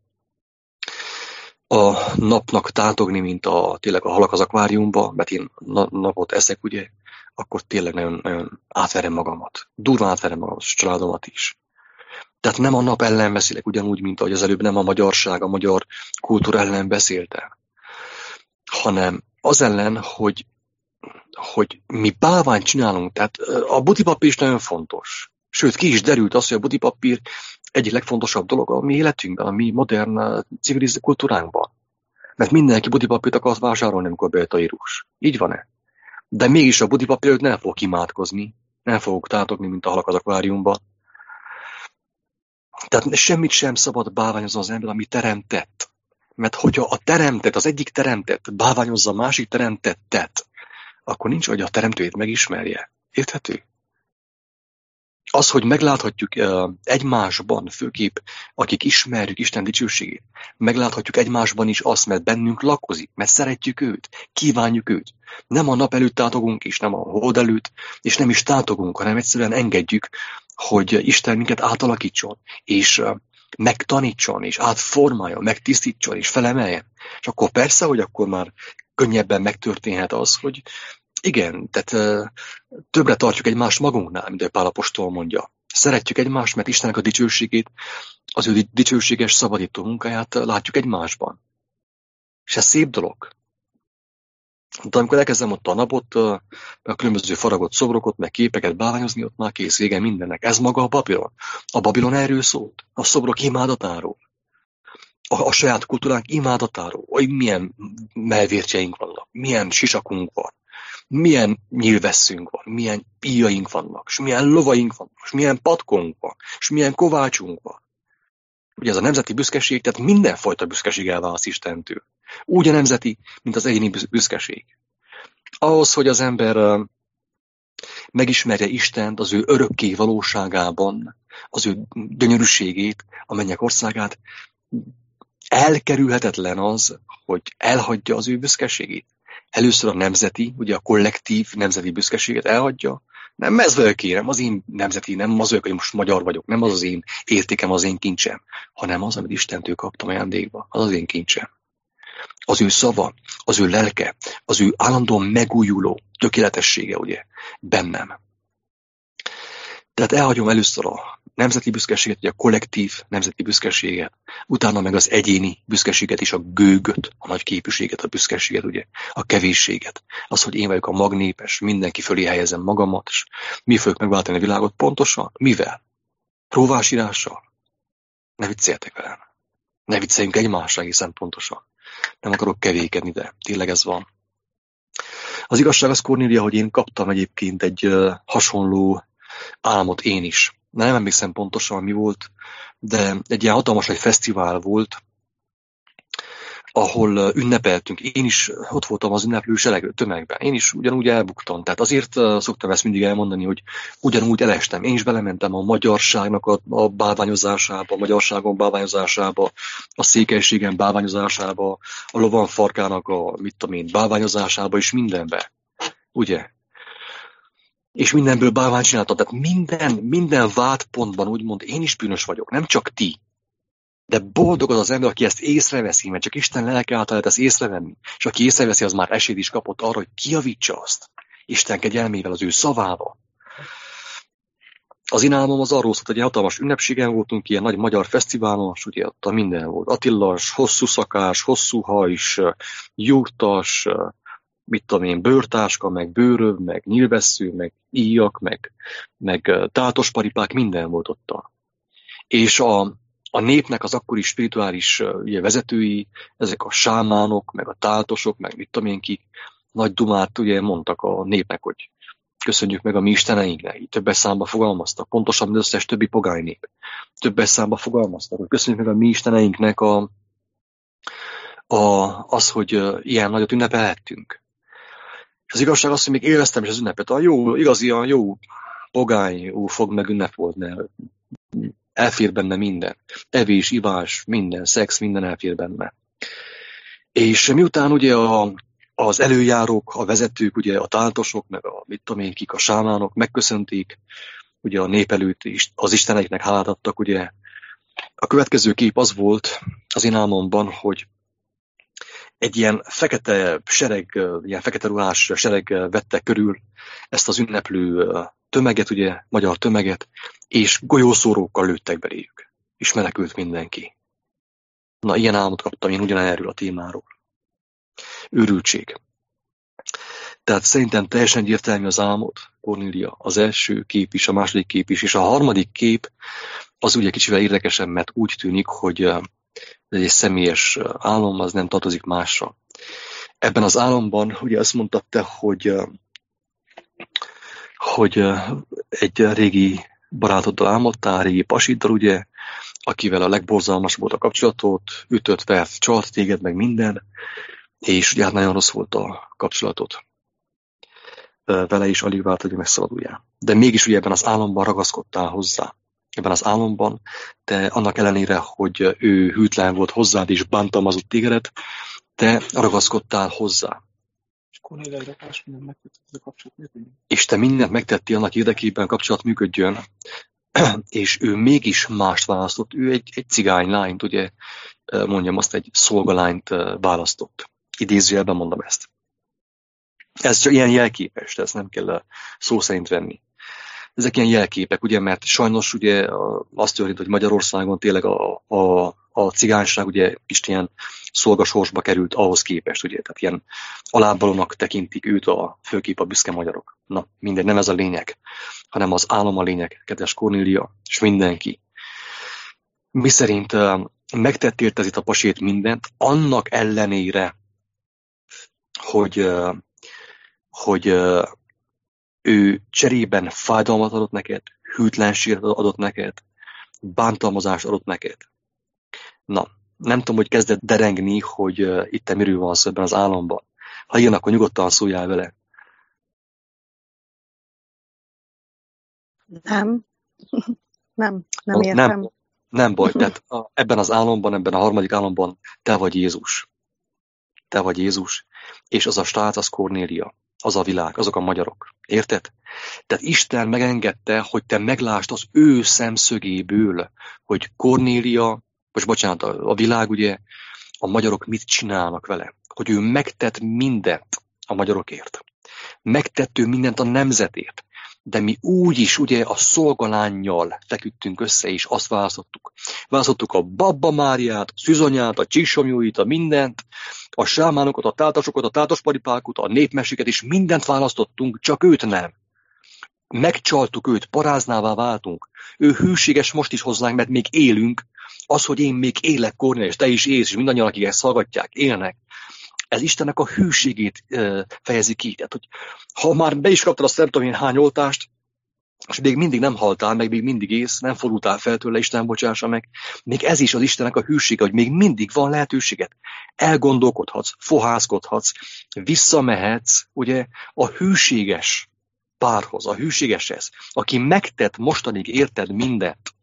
Speaker 2: a napnak tátogni, mint a, tényleg a halak az akváriumba, mert én napot eszek, ugye, akkor tényleg nagyon, nagyon átverem magamat. Durván átverem magamat, és családomat is. Tehát nem a nap ellen beszélek, ugyanúgy, mint ahogy az előbb nem a magyarság, a magyar kultúra ellen beszéltem, hanem az ellen, hogy, hogy mi bálványt csinálunk. Tehát a butipapír is nagyon fontos. Sőt, ki is derült az, hogy a butipapír egyik legfontosabb dolog a mi életünkben, a mi modern civilizált kultúránkban. Mert mindenki butipapírt akart vásárolni, amikor bejött a vírus. Így van-e? De mégis a butipapírt nem fog kimátkozni, nem fogok tátogni, mint a halak az akváriumban. Tehát semmit sem szabad bálványozni az ember, ami teremtett. Mert hogyha a teremtett, az egyik teremtett bálványozza a másik teremtettet, akkor nincs, hogy a teremtőjét megismerje. Érthető? Az, hogy megláthatjuk uh, egymásban, főképp akik ismerjük Isten dicsőségét, megláthatjuk egymásban is azt, mert bennünk lakozik, mert szeretjük őt, kívánjuk őt. Nem a nap előtt tátogunk is, nem a hold előtt, és nem is tátogunk, hanem egyszerűen engedjük, hogy Isten minket átalakítson, és uh, megtanítson, és átformáljon, megtisztítson, és felemeljen. És akkor persze, hogy akkor már könnyebben megtörténhet az, hogy igen, tehát uh, többre tartjuk egymást magunknál, mint ahogy Pál apostol mondja. Szeretjük egymást, mert Istennek a dicsőségét, az ő dicsőséges szabadító munkáját látjuk egymásban. És ez szép dolog. De amikor elkezdem ott a napot, a különböző faragott szobrokat, meg képeket bálványozni, ott már kész, vége mindennek. Ez maga a Babilon. A Babilon erről szólt. A szobrok imádatáról. A, a saját kultúránk imádatáról. Hogy milyen melvértjeink vannak, milyen sisakunk van, milyen nyilvesszünk van, milyen íjaink vannak, és milyen lovaink vannak, és milyen patkónk van, és milyen kovácsunk van. Ugye ez a nemzeti büszkeség, tehát mindenfajta büszkeség elválaszt Istentől. Úgy a nemzeti, mint az egyéni büszkeség. Ahhoz, hogy az ember megismerje Istent az ő örökké valóságában, az ő gyönyörűségét, a mennyek országát, elkerülhetetlen az, hogy elhagyja az ő büszkeségét. Először a nemzeti, ugye a kollektív nemzeti büszkeséget elhagyja. Nem ez vagyok kérem, az én nemzeti, nem az vagyok, hogy most magyar vagyok, nem az az én értékem, az én kincsem, hanem az, amit Istentől kaptam ajándékba, az az én kincsem. Az ő szava, az ő lelke, az ő állandóan megújuló tökéletessége, ugye, bennem. Tehát elhagyom először a nemzeti büszkeséget, ugye a kollektív nemzeti büszkeséget, utána meg az egyéni büszkeséget és a gőgöt, a nagy képűséget, a büszkeséget, ugye, a kevésséget. Az, hogy én vagyok a magnépes, mindenki fölé helyezem magamat, és mi fogjuk megváltani a világot pontosan? Mivel? Próvásírással? Ne vicceljetek velem. Ne vicceljünk egymással egészen pontosan. Nem akarok kevékedni, de tényleg ez van. Az igazság az, Kornélia, hogy én kaptam egyébként egy uh, hasonló álmot én is. Nem emlékszem pontosan, mi volt, de egy ilyen hatalmas egy fesztivál volt, ahol ünnepeltünk. Én is ott voltam az ünneplő seleg tömegben. Én is ugyanúgy elbuktam. Tehát azért szoktam ezt mindig elmondani, hogy ugyanúgy elestem. Én is belementem a magyarságnak a, a bálványozásába, a magyarságon bálványozásába, a székelységen bálványozásába, a lovanfarkának a, mit tudom én, bálványozásába és mindenbe. Ugye? És mindenből bálványt csináltam. Tehát minden, minden vádpontban úgymond én is bűnös vagyok, nem csak ti. De boldog az az ember, aki ezt észreveszi, mert csak Isten lelke által lehet ezt észrevenni. És aki észreveszi, az már esélyt is kapott arra, hogy kijavítsa azt. Isten kegyelmével, az ő szavával. Az én álmom az arról szólt, hogy egy hatalmas ünnepségen voltunk, ilyen nagy magyar fesztiválon, és ugye ott minden volt. Attilas, hosszú szakás, hosszú hajs, jurtas, mit tudom én, bőrtáska, meg bőröv, meg nyilvessző, meg íjak, meg, meg tátosparipák, minden volt ott. És a A népnek az akkori spirituális ugye, vezetői, ezek a sámánok, meg a táltosok, meg mit tudom én ki, nagy dumát ugye mondtak a népnek, hogy köszönjük meg a mi isteneinknek. Így többes számba fogalmaztak, pontosan, mint az összes többi pogány nép. Többes számba fogalmaztak, hogy köszönjük meg a mi isteneinknek a, a, az, hogy ilyen nagyot ünnepelhettünk. És az igazság az, hogy még élveztem is az ünnepet. A jó, igazi, a jó pogány ó, fog meg ünnep volt, mert elfér benne minden. Evés, ivás, minden, szex, minden elfér benne. És miután ugye a, az előjárók, a vezetők, ugye a táltosok, meg a mit tudom én kik, a sámánok megköszönték, ugye a nép előtt is, az isteneiknek hálát adtak, ugye. A következő kép az volt az én álmomban, hogy egy ilyen fekete sereg, ilyen fekete ruhás sereg vette körül ezt az ünneplő tömeget, ugye, magyar tömeget, és golyószórókkal lőttek beléjük, és menekült mindenki. Na, ilyen álmot kaptam én ugyanerről a témáról. Őrültség. Tehát szerintem teljesen egyértelmű az álmot, Kornélia, az első kép is, a második kép is, és a harmadik kép az ugye kicsivel érdekesebb, mert úgy tűnik, hogy ez egy személyes álom, az nem tartozik másra. Ebben az álomban ugye azt mondtad te, hogy, hogy egy régi barátoddal álmodtál, régi pasiddal, ugye, akivel a legborzalmas volt a kapcsolatot, ütött, vert, csalt téged, meg minden, és ugye hát nagyon rossz volt a kapcsolatot. Vele is alig vált, hogy megszabaduljál. De mégis ugye ebben az álomban ragaszkodtál hozzá. Ebben az álomban, de annak ellenére, hogy ő hűtlen volt hozzád és bántalmazott tégedet, te ragaszkodtál hozzá. És te mindent megtettél annak érdekében, a kapcsolat működjön, és ő mégis mást választott. Ő egy, egy cigánylányt, ugye, mondjam azt, egy szolgalányt választott. Idézőjelben mondom ezt. Ez csak ilyen jelképes, ezt nem kell szó szerint venni. Ezek ilyen jelképek, ugye, mert sajnos ugye azt történt, hogy Magyarországon tényleg a, a, a cigányság ugye is ilyen szolgasorsba került ahhoz képest, ugye, tehát ilyen alábbvalónak tekintik őt a főképp a büszke magyarok. Na, mindegy, nem ez a lényeg, hanem az álom a lényeg, kedves Kornélia, és mindenki. Mi szerint megtett érte itt a pasét mindent, annak ellenére, hogy, hogy ő cserében fájdalmat adott neked, hűtlenséget adott neked, bántalmazást adott neked. Na, nem tudom, hogy kezdett derengni, hogy itt te miről van szó ebben az államban. Ha ilyen, akkor nyugodtan szóljál vele.
Speaker 1: Nem. nem, nem értem.
Speaker 2: Nem, nem baj, tehát ebben az államban, ebben a harmadik államban te vagy Jézus. Te vagy Jézus, és az a stác, az Kornélia, az a világ, azok a magyarok. Érted? Tehát Isten megengedte, hogy te meglásd az ő szemszögéből, hogy Kornélia, most bocsánat, a világ ugye, a magyarok mit csinálnak vele. Hogy ő megtett mindent a magyarokért. Megtett ő mindent a nemzetért. De mi úgy is ugye a szolgalánnyal feküdtünk össze, és azt választottuk. Választottuk a Babba Máriát, a Szüzanyát, a Csíksomjóit, a mindent, a sámánokat, a tátasokat, a tátasparipákot, a népmeséket, és mindent választottunk, csak őt nem. Megcsaltuk őt, paráznává váltunk. Ő hűséges most is hozzánk, mert még élünk. Az, hogy én még élek, Kornél, és te is élsz, és mindannyian, akik ezt hallgatják, élnek. Ez Istennek a hűségét e, fejezi ki. Tehát, hogy ha már be is kaptad azt nem tudom én hány oltást, és még mindig nem haltál, meg még mindig ész, nem fordultál fel tőle, Isten bocsássa meg, még ez is az Istennek a hűsége, hogy még mindig van lehetőséget. Elgondolkodhatsz, fohászkodhatsz, visszamehetsz, ugye, a hűséges párhoz, a hűségeshez, aki megtett mostanig érted mindent.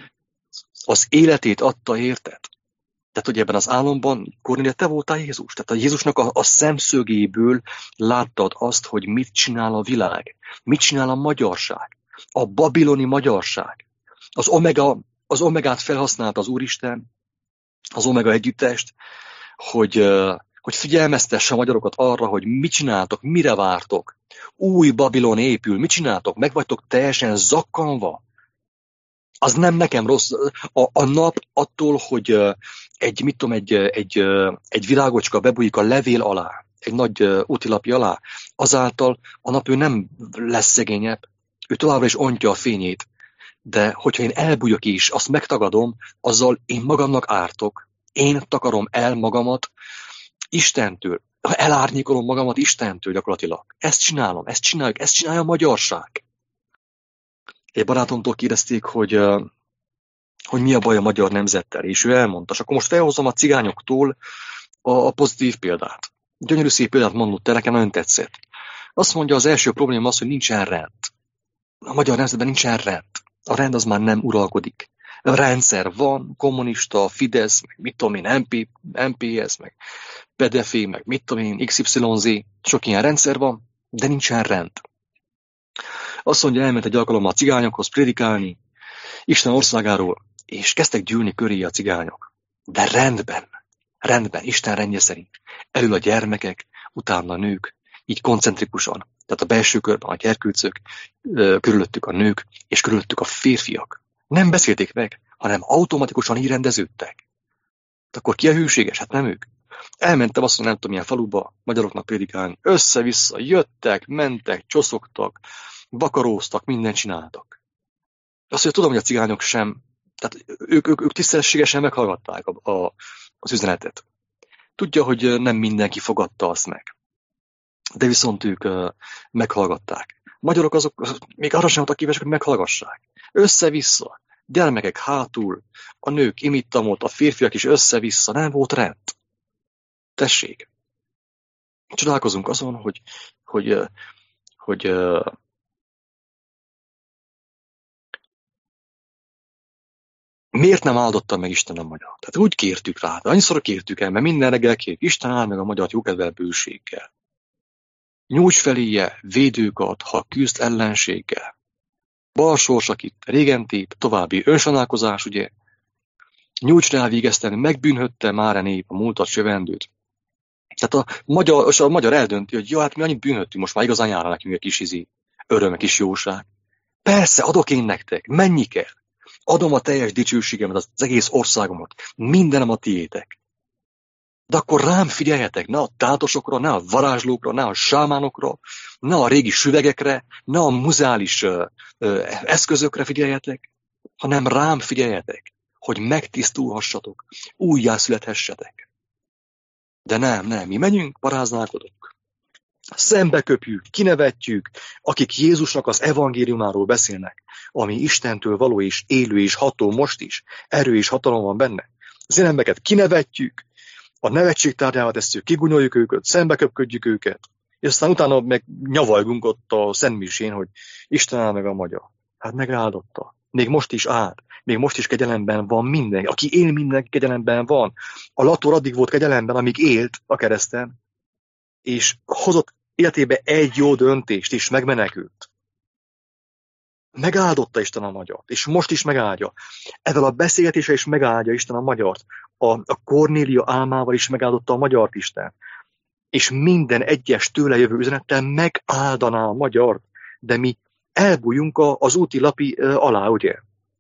Speaker 2: Az életét adta érted. Tehát, hogy ebben az álomban, Kornélia, te voltál Jézus. Tehát a Jézusnak a, a szemszögéből láttad azt, hogy mit csinál a világ, mit csinál a magyarság, a babiloni magyarság. Az, omega, az omegát felhasználta az Úristen, az omega együttest, hogy, hogy figyelmeztesse a magyarokat arra, hogy mit csináltok, mire vártok. Új Babilon épül, mit csináltok, meg vagytok teljesen zakkanva. Az nem nekem rossz. A, a nap attól, hogy egy, mit tudom, egy, egy, egy virágocska bebújik a levél alá, egy nagy útilapja alá, azáltal a nap ő nem lesz szegényebb. Ő továbbra is ontja a fényét. De hogyha én elbújok is, azt megtagadom, azzal én magamnak ártok. Én takarom el magamat Istentől. Elárnyékolom magamat Istentől gyakorlatilag. Ezt csinálom, ezt csináljuk, ezt csinálja a magyarság. Egy barátomtól kérdezték, hogy, hogy mi a baj a magyar nemzettel, és ő elmondta. És akkor most felhozom a cigányoktól a, a pozitív példát. Gyönyörű szép példát mondott, te nekem nagyon tetszett. Azt mondja, az első probléma az, hogy nincsen rend. A magyar nemzetben nincsen rend. A rend az már nem uralkodik. A rendszer van, kommunista, Fidesz, meg mit tudom én, em pé, em pé es, meg pé dé ef, meg mit tudom én, iksz ipszilon zé, sok ilyen rendszer van, de nincsen rend. Azt mondja, elment egy alkalommal a cigányokhoz prédikálni, Isten országáról, és kezdtek gyűlni köré a cigányok. De rendben, rendben, Isten rendje szerint. Elől a gyermekek, utána a nők, így koncentrikusan. Tehát a belső körben a gyerkőcök, körülöttük a nők, és körülöttük a férfiak. Nem beszélték meg, hanem automatikusan így rendeződtek. De akkor ki a hűséges? Hát nem ők. Elmentem azt, hogy nem tudom, milyen faluba magyaroknak prédikálni. Össze-vissza jöttek, mentek, csoszogtak, bakaróztak, mindent csináltak. Azt mondja, tudom, hogy a cigányok sem, tehát ők, ők, ők tisztességesen meghallgatták a, a, az üzenetet. Tudja, hogy nem mindenki fogadta azt meg. De viszont ők uh, meghallgatták. A magyarok azok még arra sem voltak képesek, hogy meghallgassák. Össze-vissza, gyermekek hátul, a nők imittamot, a férfiak is össze-vissza, nem volt rend. Tessék. Csodálkozunk azon, hogy, hogy, hogy, hogy miért nem áldotta meg Isten a magyar? Tehát úgy kértük rá, de annyiszor kértük el, mert minden reggel kérjük, Isten áld meg a magyart jókedvel bőséggel. Nyújts feléje védőkat, ha küzd ellenséggel. Balsorsak itt, régen tép, további önsajnálkozás, ugye? Nyújts rá végezteni, megbűnhötte már a nép a múltat sövendőt. Tehát a magyar, a magyar eldönti, hogy jó, hát mi annyit bűnhöttünk, most már igazán járna nekünk egy kis izi, öröm, egy kis jóság. Persze, adok én nektek, mennyi kell. Adom a teljes dicsőségemet, az egész országomat, mindenem a tiétek. De akkor rám figyeljetek, ne a tátosokra, ne a varázslókra, ne a sámánokra, ne a régi süvegekre, ne a muzális ö, ö, eszközökre figyeljetek, hanem rám figyeljetek, hogy megtisztulhassatok, újjászülethessetek. De nem, nem, mi menjünk, paráználkodunk. Szembeköpjük, kinevetjük, akik Jézusnak az evangéliumáról beszélnek, ami Istentől való és élő és ható most is, erő és hatalom van benne. Az ilyen embereket kinevetjük, a nevetség tárgyává tesszük, kigunyoljuk őket, szembeköpködjük őket, és aztán utána meg nyavalgunk ott a szentmisén, hogy Isten áld meg a magyar. Hát megáldotta. Még most is áld. Még most is kegyelemben van mindenki. Aki él, mindenki kegyelemben van. A Lator addig volt kegyelemben, amíg élt a kereszten, és hozott életébe egy jó döntést, és megmenekült. Megáldotta Isten a magyart, és most is megáldja. Ezzel a beszélgetéssel is megáldja Isten a magyart. A, a Kornélia álmával is megáldotta a magyart Isten. És minden egyes tőle jövő üzenettel megáldaná a magyart, de mi elbújunk az úti lapi alá, ugye?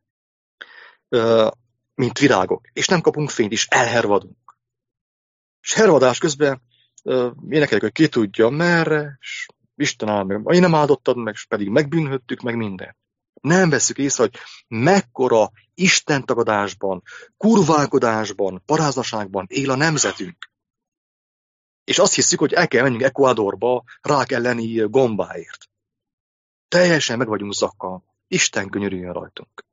Speaker 2: Mint virágok. És nem kapunk fényt, és elhervadunk. És hervadás közben énekeljük, hogy ki tudja merre, és Isten áld meg. Én nem áldottad meg, és pedig megbűnhöttük meg mindent. Nem vesszük észre, hogy mekkora istentagadásban, kurválkodásban, paráznaságban él a nemzetünk. És azt hiszük, hogy el kell menjünk Ecuadorba rák elleni gombáért. Teljesen meg vagyunk zakkal. Isten könyörüljön rajtunk.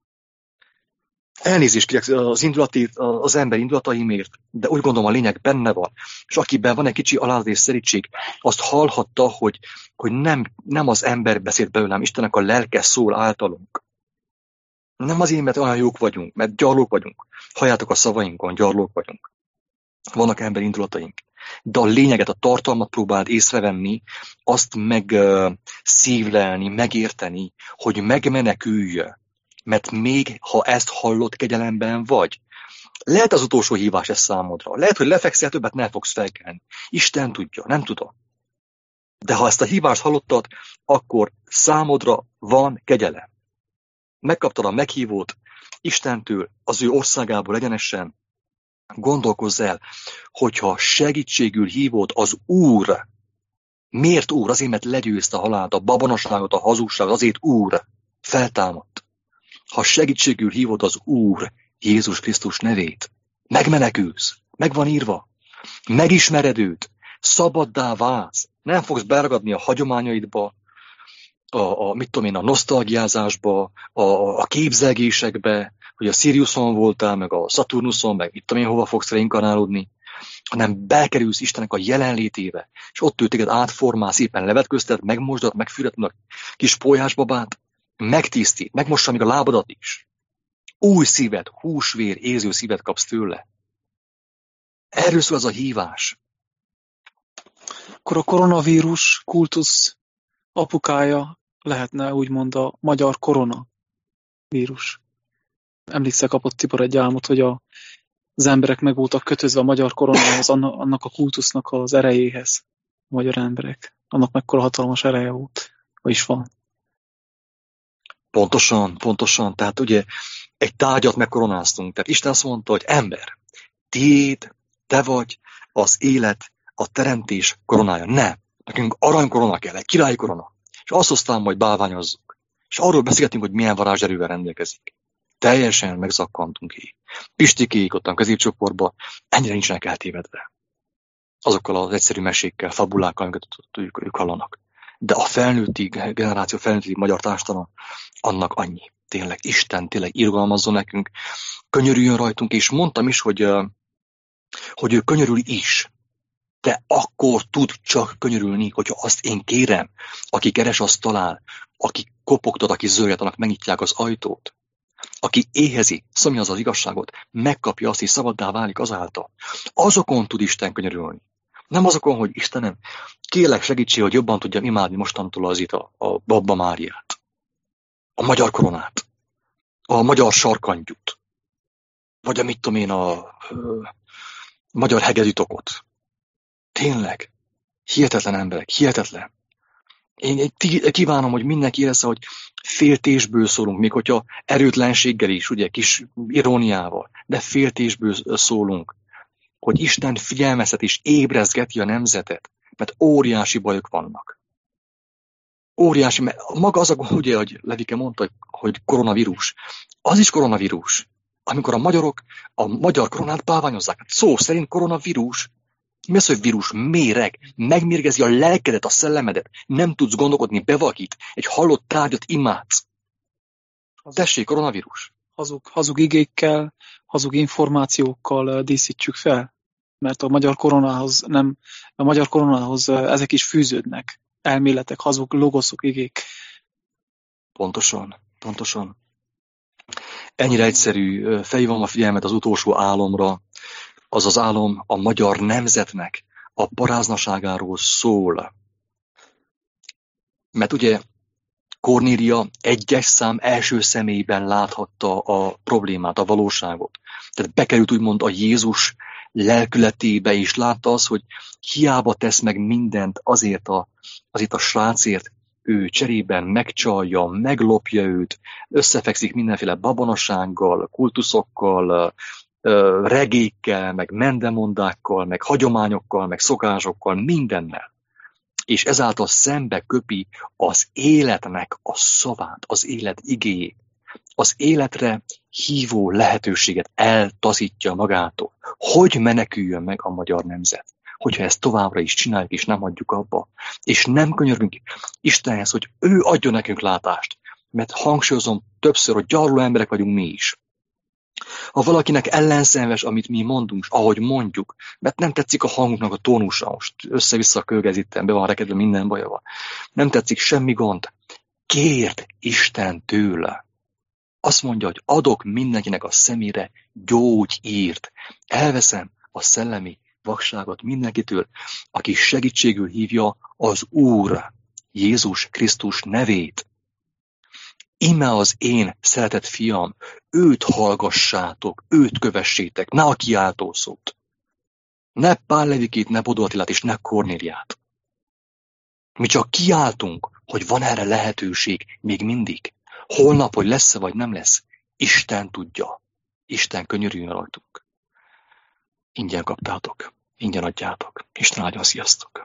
Speaker 2: Elnézést kérek az, indulati, az ember indulataimért, de úgy gondolom a lényeg benne van. És akiben van egy kicsi alázat és szerítség, azt hallhatta, hogy, hogy nem, nem az ember beszélt belőlem, Istennek a lelke szól általunk. Nem azért, mert olyan jók vagyunk, mert gyarlók vagyunk. Halljátok a szavainkon, gyarlók vagyunk. Vannak ember indulataink. De a lényeget, a tartalmat próbáld észrevenni, azt meg uh, szívlelni, megérteni, hogy megmenekülj. Mert még, ha ezt hallott, kegyelemben vagy. Lehet az utolsó hívás ez számodra. Lehet, hogy lefekszel, többet nem fogsz felkelni. Isten tudja, nem tudom. De ha ezt a hívást hallottad, akkor számodra van kegyelem. Megkaptad a meghívót Istentől, az ő országából egyenesen. Gondolkozz el, hogyha segítségül hívod az Úr. Miért Úr? Azért, mert legyőzte a halált, a babonaságot, a hazugságot, azért Úr feltámadt. Ha segítségül hívod az Úr Jézus Krisztus nevét, megmenekülsz, meg van írva, megismered őt, szabaddá válsz, nem fogsz beragadni a hagyományaidba, a, a, mit tudom én, a nosztalgiázásba, a, a képzelgésekbe, hogy a Siriuson voltál, meg a Szaturnuson, meg mit tudom én, hova fogsz reinkarnálódni, hanem belkerülsz Istennek a jelenlétébe, és ott ő téged átformál, szépen levetköztet, megmosdat, megfürdet a kis pólyásbabát, megtisztít, megmossa még a lábadat is. Új szívet, húsvér, érző szívet kapsz tőle. Erről szól az a hívás.
Speaker 3: Akkor a koronavírus kultusz apukája lehetne úgymond a magyar koronavírus. Emlékszel, kapott Tibor egy álmot, hogy a, az emberek meg voltak kötözve a magyar koronához, annak a kultusznak az erejéhez. A magyar emberek. Annak mekkora hatalmas ereje volt. Vagyis van.
Speaker 2: Pontosan, pontosan. Tehát ugye egy tárgyat megkoronáztunk. Tehát Isten azt mondta, hogy ember, tiéd, te vagy az élet, a teremtés koronája. Nem. Nekünk aranykorona kell, egy királyi korona. És azt aztán majd bálványozzuk. És arról beszélgetünk, hogy milyen varázserővel rendelkezik. Teljesen megzakkantunk így. Pistikéik ottan középcsoportban ennyire nincsenek eltévedve. Azokkal az egyszerű mesékkel, fabulákkal, amiket ők, ők hallanak. De a felnőtti generáció, felnőtti magyar társadalom, annak annyi. Tényleg, Isten tényleg irgalmazzon nekünk, könyörüljön rajtunk, és mondtam is, hogy, hogy ő könyörül is. De akkor tud csak könyörülni, hogyha azt én kérem, aki keres, azt talál, aki kopogtat, aki zörget, annak megnyitják az ajtót. Aki éhezi, szomjaz az igazságot, megkapja azt, és szabaddá válik azáltal. Azokon tud Isten könyörülni. Nem azokon, hogy Istenem, kérlek segítség, hogy jobban tudjam imádni mostantól az itt a, a Babba Máriát, a magyar koronát, a magyar sarkantyút, vagy a mit tudom én, a, a, a magyar hegedűtokot. Tényleg, hihetetlen emberek, hihetetlen. Én, én kívánom, hogy mindenki érezze, hogy féltésből szólunk, még hogyha erőtlenséggel is, ugye, kis iróniával, de féltésből szólunk. hogy Isten figyelmeztet és ébrezgeti a nemzetet, mert óriási bajok vannak. Óriási, mert maga az a, ugye, hogy Levike mondta, hogy koronavírus. Az is koronavírus. Amikor a magyarok a magyar koronát bálványozzák. Hát szó szerint koronavírus. Mi az, hogy vírus? Méreg. Megmérgezi a lelkedet, a szellemedet. Nem tudsz gondolkodni, bevakít. Egy halott tárgyat imádsz. Tessék, koronavírus.
Speaker 3: Hazug, hazug igékkel, hazug információkkal díszítjük fel. Mert a magyar koronához, nem, a magyar koronához ezek is fűződnek. Elméletek, hazug logoszok, igék.
Speaker 2: Pontosan, pontosan. Ennyire egyszerű, felhívom a figyelmet az utolsó álomra. Az az álom a magyar nemzetnek a paráznaságáról szól. Mert ugye Kornélia egyes szám első személyben láthatta a problémát, a valóságot. Tehát bekerült úgymond a Jézus lelkületébe, és látta azt, hogy hiába tesz meg mindent azért a, azért a srácért, ő cserében megcsalja, meglopja őt, összefekszik mindenféle babonasággal, kultuszokkal, regékkel, meg mendemondákkal, meg hagyományokkal, meg szokásokkal, mindennel. És ezáltal szembe köpi az életnek a szavát, az élet igéjét. Az életre hívó lehetőséget eltaszítja magától. Hogy meneküljön meg a magyar nemzet? Hogyha ezt továbbra is csináljuk, és nem adjuk abba. És nem könyörgünk Istenhez, hogy ő adjon nekünk látást. Mert hangsúlyozom többször, hogy gyarló emberek vagyunk mi is. Ha valakinek ellenszenves, amit mi mondunk, ahogy mondjuk, mert nem tetszik a hangunknak a tónusa, most össze-vissza a kölgezitten, be van rekedve, minden baja van. Nem tetszik, semmi gond. Kérd Isten tőle. Azt mondja, hogy adok mindenkinek a szemére gyógyírt. Elveszem a szellemi vakságot mindenkitől, aki segítségül hívja az Úr, Jézus Krisztus nevét. Íme az én szeretett fiam, őt hallgassátok, őt kövessétek, ne a kiáltószót. Ne Pál Levikét, ne Bodó Attilát és ne Kornéliát. Mi csak kiáltunk, hogy van erre lehetőség még mindig. Holnap, hogy lesz-e vagy nem lesz, Isten tudja. Isten könyörüljön rajtunk. Ingyen kaptátok, ingyen adjátok. Isten áldjon, sziasztok!